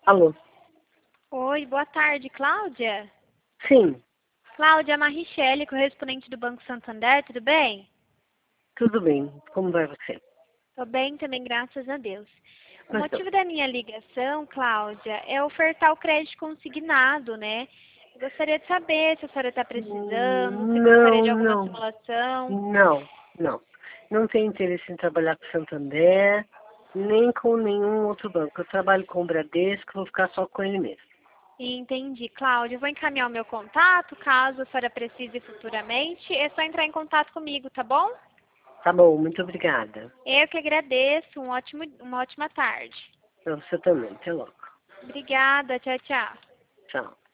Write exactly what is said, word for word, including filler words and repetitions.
Alô? Oi, boa tarde, Cláudia? Sim, Cláudia, é Marichele, correspondente do Banco Santander, tudo bem? tudo bem. Como vai você? Tô bem também, graças a Deus. O Mas não. motivo da minha ligação, Cláudia, é ofertar o crédito consignado, né? Eu gostaria de saber se a senhora está precisando, se gostaria Não, de alguma não, simulação. não, não. Não tenho interesse em trabalhar com Santander, nem com nenhum outro banco. Eu trabalho com o Bradesco, vou ficar só com ele mesmo. Entendi, Cláudia. Eu vou encaminhar o meu contato, caso a senhora precise futuramente. É só entrar em contato comigo, tá bom? Tá bom, muito obrigada. Eu que agradeço. Um ótimo, uma ótima tarde. Pra você também. Até logo. Obrigada. Tchau, tchau. Tchau.